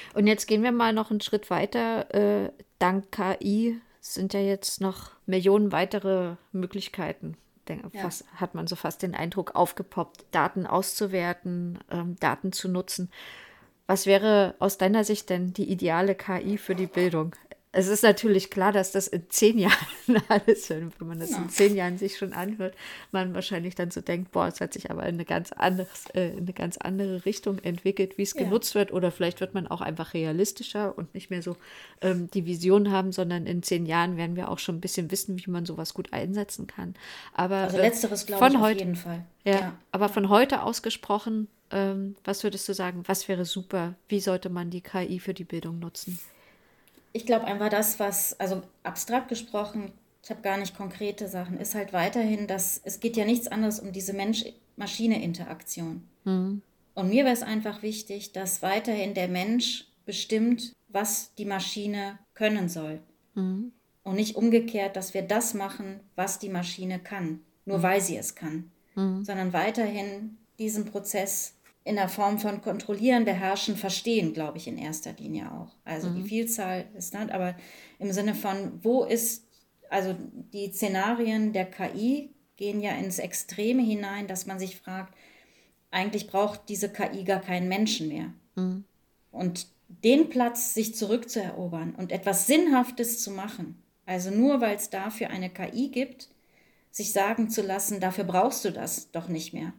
Und jetzt gehen wir mal noch einen Schritt weiter. Dank KI sind ja jetzt noch Millionen weitere Möglichkeiten. Hat man so fast den Eindruck aufgepoppt, Daten auszuwerten, Daten zu nutzen. Was wäre aus deiner Sicht denn die ideale KI für die Bildung? Es ist natürlich klar, dass das in 10 Jahren alles, wenn man das in 10 Jahren sich schon anhört, man wahrscheinlich dann so denkt, boah, es hat sich aber in eine ganz andere Richtung entwickelt, wie es genutzt wird. Oder vielleicht wird man auch einfach realistischer und nicht mehr so die Vision haben, sondern in 10 Jahren werden wir auch schon ein bisschen wissen, wie man sowas gut einsetzen kann. Aber also letzteres glaube ich auf jeden Fall. Ja, aber von heute ausgesprochen, was würdest du sagen, was wäre super? Wie sollte man die KI für die Bildung nutzen? Ich glaube einfach also abstrakt gesprochen, ich habe gar nicht konkrete Sachen, ist halt weiterhin, dass es geht ja nichts anderes um diese Mensch-Maschine-Interaktion. Und mir wäre es einfach wichtig, dass weiterhin der Mensch bestimmt, was die Maschine können soll. Und nicht umgekehrt, dass wir das machen, was die Maschine kann, nur weil sie es kann. Sondern weiterhin diesen Prozess in der Form von kontrollieren, beherrschen, verstehen, glaube ich, in erster Linie auch. Also die Vielzahl ist nicht, aber im Sinne von, also die Szenarien der KI gehen ja ins Extreme hinein, dass man sich fragt, eigentlich braucht diese KI gar keinen Menschen mehr. Und den Platz sich zurückzuerobern und etwas Sinnhaftes zu machen, also nur weil es dafür eine KI gibt, sich sagen zu lassen, dafür brauchst du das doch nicht mehr.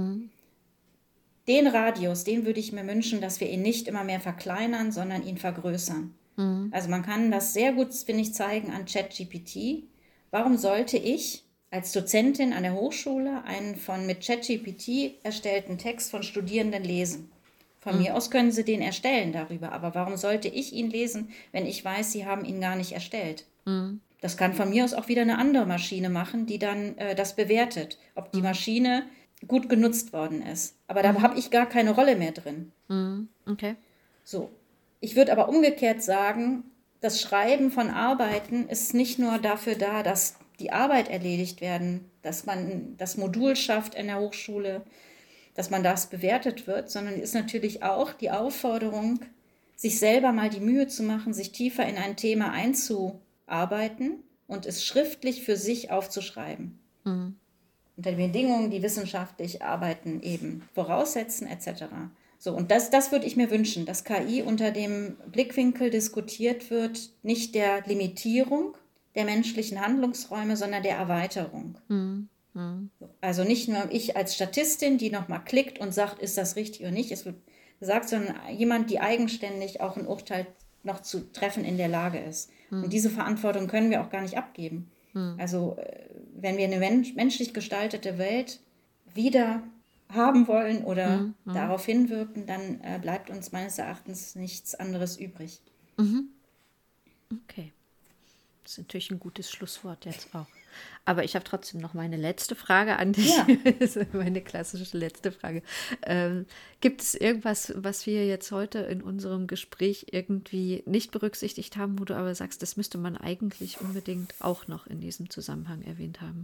Den Radius, den würde ich mir wünschen, dass wir ihn nicht immer mehr verkleinern, sondern ihn vergrößern. Also man kann das sehr gut, finde ich, zeigen an ChatGPT. Warum sollte ich als Dozentin an der Hochschule einen mit ChatGPT erstellten Text von Studierenden lesen? Von mir aus können sie den erstellen darüber, aber warum sollte ich ihn lesen, wenn ich weiß, sie haben ihn gar nicht erstellt? Das kann von mir aus auch wieder eine andere Maschine machen, die dann das bewertet, ob die Maschine gut genutzt worden ist. Aber da habe ich gar keine Rolle mehr drin. Okay. So. Ich würde aber umgekehrt sagen, das Schreiben von Arbeiten ist nicht nur dafür da, dass die Arbeit erledigt werden, dass man das Modul schafft in der Hochschule, dass man das bewertet wird, sondern ist natürlich auch die Aufforderung, sich selber mal die Mühe zu machen, sich tiefer in ein Thema einzuarbeiten und es schriftlich für sich aufzuschreiben. Unter den Bedingungen, die wissenschaftlich Arbeiten eben voraussetzen, etc. So, und das würde ich mir wünschen, dass KI unter dem Blickwinkel diskutiert wird, nicht der Limitierung der menschlichen Handlungsräume, sondern der Erweiterung. Also nicht nur ich als Statistin, die nochmal klickt und sagt, ist das richtig oder nicht, es wird gesagt, sondern jemand, die eigenständig auch ein Urteil noch zu treffen in der Lage ist. Und diese Verantwortung können wir auch gar nicht abgeben. Also wenn wir eine menschlich gestaltete Welt wieder haben wollen oder darauf hinwirken, dann bleibt uns meines Erachtens nichts anderes übrig. Okay. Das ist natürlich ein gutes Schlusswort jetzt auch. Aber ich habe trotzdem noch meine letzte Frage an dich. Ja. Das ist meine klassische letzte Frage. Gibt es irgendwas, was wir jetzt heute in unserem Gespräch irgendwie nicht berücksichtigt haben, wo du aber sagst, das müsste man eigentlich unbedingt auch noch in diesem Zusammenhang erwähnt haben?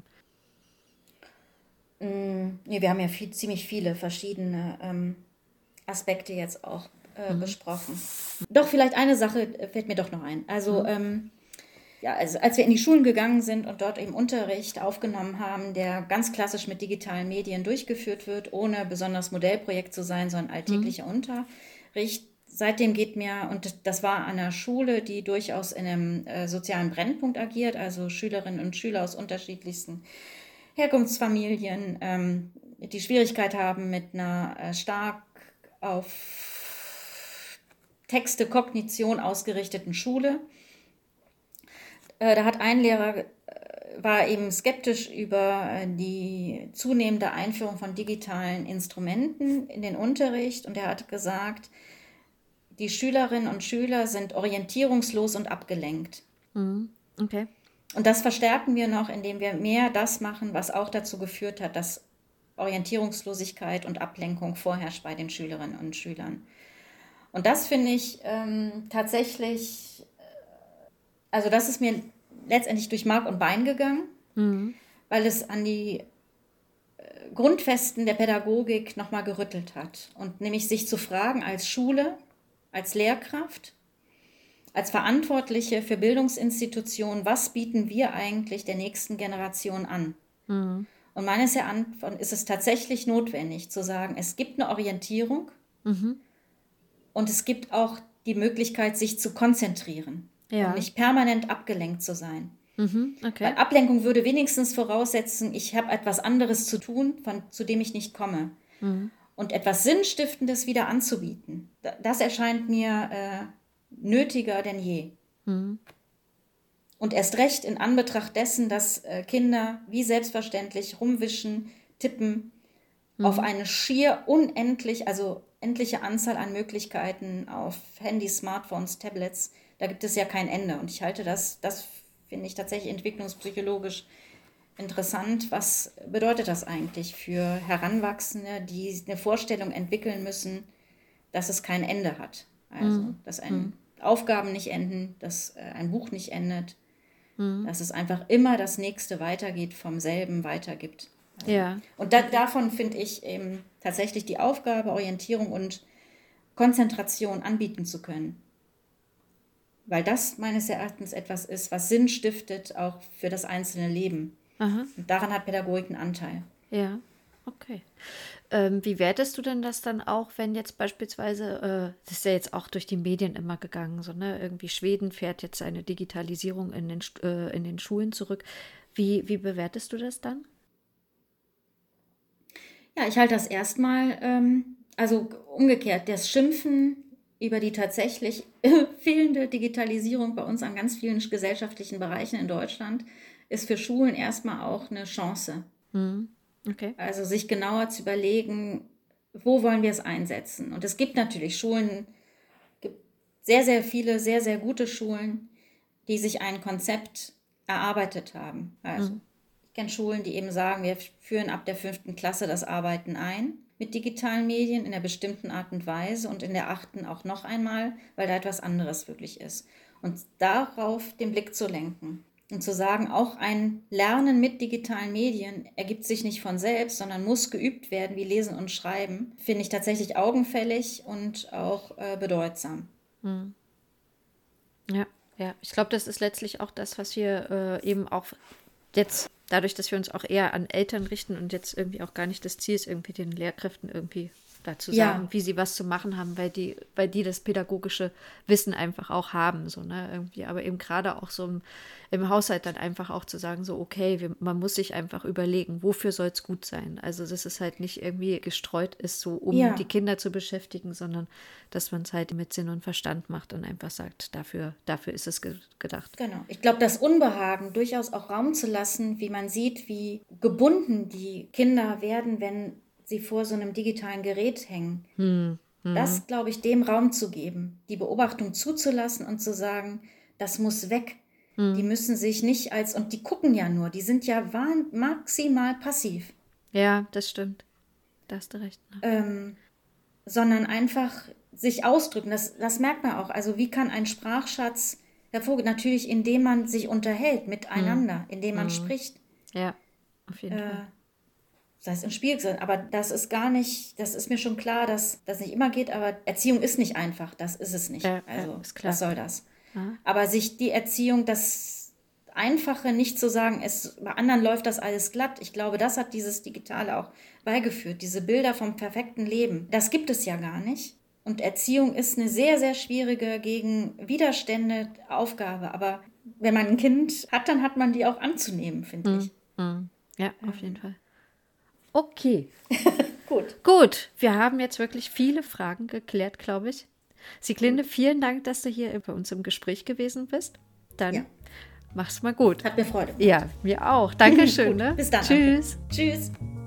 Nee, wir haben ja ziemlich viele verschiedene Aspekte jetzt auch besprochen. Doch, vielleicht eine Sache fällt mir doch noch ein. Also also als wir in die Schulen gegangen sind und dort eben Unterricht aufgenommen haben, der ganz klassisch mit digitalen Medien durchgeführt wird, ohne besonders Modellprojekt zu sein, sondern alltäglicher Unterricht. Seitdem geht mir, und das war an einer Schule, die durchaus in einem sozialen Brennpunkt agiert, also Schülerinnen und Schüler aus unterschiedlichsten Herkunftsfamilien, die Schwierigkeit haben mit einer stark auf Texte, Kognition ausgerichteten Schule. Da hat ein Lehrer, war eben skeptisch über die zunehmende Einführung von digitalen Instrumenten in den Unterricht und er hat gesagt, die Schülerinnen und Schüler sind orientierungslos und abgelenkt. Okay. Und das verstärken wir noch, indem wir mehr das machen, was auch dazu geführt hat, dass Orientierungslosigkeit und Ablenkung vorherrscht bei den Schülerinnen und Schülern. Und das finde ich tatsächlich, also das ist mir letztendlich durch Mark und Bein gegangen, weil es an die Grundfesten der Pädagogik nochmal gerüttelt hat. Und nämlich sich zu fragen als Schule, als Lehrkraft, als Verantwortliche für Bildungsinstitutionen, was bieten wir eigentlich der nächsten Generation an? Und meines Erachtens ist es tatsächlich notwendig zu sagen, es gibt eine Orientierung und es gibt auch die Möglichkeit, sich zu konzentrieren und nicht permanent abgelenkt zu sein. Okay. Weil Ablenkung würde wenigstens voraussetzen, ich habe etwas anderes zu tun, zu dem ich nicht komme. Und etwas Sinnstiftendes wieder anzubieten, das erscheint mir nötiger denn je. Und erst recht in Anbetracht dessen, dass Kinder wie selbstverständlich rumwischen, tippen, auf eine schier endliche Anzahl an Möglichkeiten auf Handys, Smartphones, Tablets, da gibt es ja kein Ende. Und ich halte das finde ich tatsächlich entwicklungspsychologisch interessant. Was bedeutet das eigentlich für Heranwachsende, die eine Vorstellung entwickeln müssen, dass es kein Ende hat? Also, dass Aufgaben nicht enden, dass ein Buch nicht endet, dass es einfach immer das Nächste weitergeht, vom selben weitergibt. Ja. Und davon finde ich eben tatsächlich die Aufgabe, Orientierung und Konzentration anbieten zu können. Weil das meines Erachtens etwas ist, was Sinn stiftet, auch für das einzelne Leben. Und daran hat Pädagogik einen Anteil. Ja, okay. Wie wertest du denn das dann auch, wenn jetzt beispielsweise, das ist ja jetzt auch durch die Medien immer gegangen, so, ne? Irgendwie Schweden fährt jetzt eine Digitalisierung in den Schulen zurück. Wie bewertest du das dann? Ja, ich halte das erstmal, also umgekehrt, das Schimpfen über die tatsächlich fehlende Digitalisierung bei uns an ganz vielen gesellschaftlichen Bereichen in Deutschland ist für Schulen erstmal auch eine Chance. Okay. Also sich genauer zu überlegen, wo wollen wir es einsetzen. Und es gibt natürlich gibt sehr, sehr viele, sehr, sehr gute Schulen, die sich ein Konzept erarbeitet haben. Also ich kenne Schulen, die eben sagen, wir führen ab der 5. Klasse das Arbeiten ein mit digitalen Medien in einer bestimmten Art und Weise und in der 8. auch noch einmal, weil da etwas anderes wirklich ist. Und darauf den Blick zu lenken und zu sagen, auch ein Lernen mit digitalen Medien ergibt sich nicht von selbst, sondern muss geübt werden, wie Lesen und Schreiben, finde ich tatsächlich augenfällig und auch bedeutsam. Ja, ich glaube, das ist letztlich auch das, was wir eben auch jetzt, dadurch, dass wir uns auch eher an Eltern richten und jetzt irgendwie auch gar nicht das Ziel ist, irgendwie den Lehrkräften irgendwie dazu sagen, wie sie was zu machen haben, weil die das pädagogische Wissen einfach auch haben, so, ne, irgendwie, aber eben gerade auch so im Haushalt dann einfach auch zu sagen, so, okay, man muss sich einfach überlegen, wofür soll es gut sein, also dass es halt nicht irgendwie gestreut ist, so um die Kinder zu beschäftigen, sondern dass man es halt mit Sinn und Verstand macht und einfach sagt, dafür ist es gedacht. Genau, ich glaube, das Unbehagen durchaus auch Raum zu lassen, wie man sieht, wie gebunden die Kinder werden, wenn sie vor so einem digitalen Gerät hängen. Das, glaube ich, dem Raum zu geben, die Beobachtung zuzulassen und zu sagen, das muss weg. Die müssen sich nicht und die gucken ja nur, die sind ja maximal passiv. Ja, das stimmt. Da hast du recht. Sondern einfach sich ausdrücken, das merkt man auch. Also wie kann ein Sprachschatz hervorgehen? Natürlich, indem man sich unterhält miteinander, indem man spricht. Ja, auf jeden Fall. Das heißt, im Spiel, aber das ist gar nicht, das ist mir schon klar, dass das nicht immer geht, aber Erziehung ist nicht einfach, das ist es nicht. Also, ist klar. Was soll das? Aber sich die Erziehung, das Einfache nicht zu sagen, bei anderen läuft das alles glatt, ich glaube, das hat dieses Digitale auch beigeführt, diese Bilder vom perfekten Leben, das gibt es ja gar nicht. Und Erziehung ist eine sehr, sehr schwierige, gegen Widerstände Aufgabe, aber wenn man ein Kind hat, dann hat man die auch anzunehmen, finde ich. Ja, auf jeden Fall. Okay. Gut. Wir haben jetzt wirklich viele Fragen geklärt, glaube ich. Sieglinde, vielen Dank, dass du hier bei uns im Gespräch gewesen bist. Dann mach's mal gut. Hat mir Freude. Ja, mir auch. Dankeschön. Ne? Bis dann. Tschüss. Tschüss.